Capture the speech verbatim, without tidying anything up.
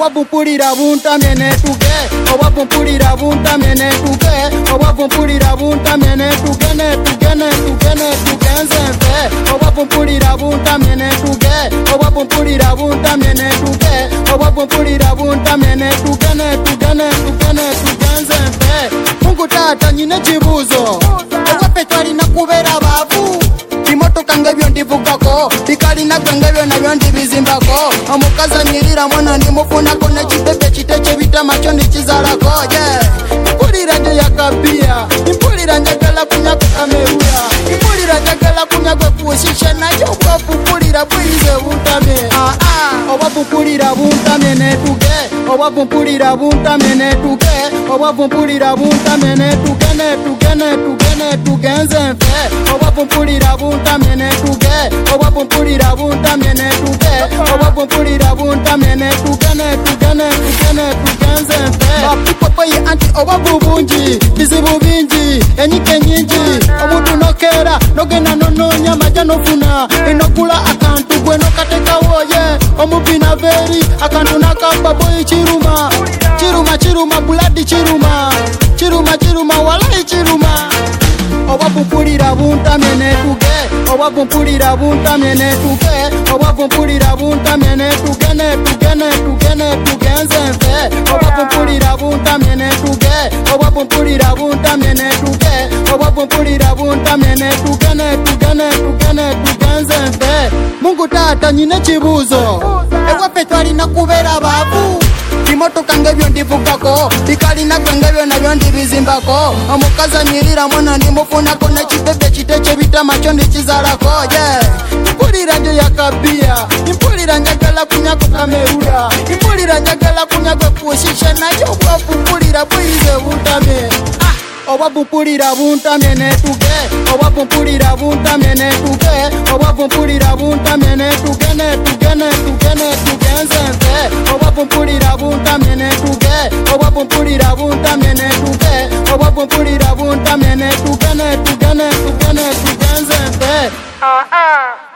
obapumpulira buntamene tuge, obapumpulira buntamene tuge, obapumpulira buntamene tugene tugene tugene tugenze nfe, obapumpulira buntamene tuge, obapumpulira buntamene tuge, obapumpulira buntamene tugene tugene tugene tugenze nfe. Mungu tata nyine kibuzo, ewape twalina kubeera baavu, bimotoka ngebyo ndivugako, bikalina gwe ngebyo nabyo ndibizimbako, omukazi anyirira mwana ndimufunako, nekibebe kite kyebitama kyo ndikizalako. Mpulira nje yakabia, mpulira njagala kunya ku kameruya, mpulira njagala kunya gwe kushishe, naye obapumpulira buyize buntame. Obapumpulira buntamene tuge, obapumpulira buntamene tuge, obapumpulira buntamene tugene tugene tugene tugenze nfe, obapumpulira buntamene tuge, obapumpulira buntamene tuge, obapumpulira buntamene tugene tugene tugene tugenze nfe. Bapipopoye anti obabubungi, bizibu bingi, enyike nyingi, omuntu nokera nogenda nononya majja nofuna, enokula akantu gwe nokatekawo ye, omubina veri akantu nakamba boyi kiruma, kiruma kiruma buladi kiruma, kiruma kiruma walayi kiruma. Obapumpulira buntamene tuge, obapumpulira buntamene tuge, obapumpulira buntamene tugene tugene tugene tugenze nfe, obapumpulira buntamene tuge, obapumpulira buntamene tuge, obapumpulira buntamene tugene tugene tugene tugenze nfe. Mungu tata nyine kibuzo, ewape twalina kubeera baavu, bimotoka ngebyo ndivugako, bikalina gwe ngebyo nabyo ndibizimbako, omukazi anyirira mwana ndimufunako, nekibebe kite kyebitama kyo ndikizalako. Mpulira nje yakabia, mpulira njagala kunya ku kameruya, mpulira njagala kunya gwe kushishe, naye obapumpulira buyize buntame. Obapumpulira buntamene tuge, obapumpulira buntamene tuge, obapumpulira buntamene tugene tugene tugene tugenze nfe, obapumpulira buntamene tuge, obapumpulira buntamene tuge, obapumpulira buntamene tugene tugene tugene tugenze nfe.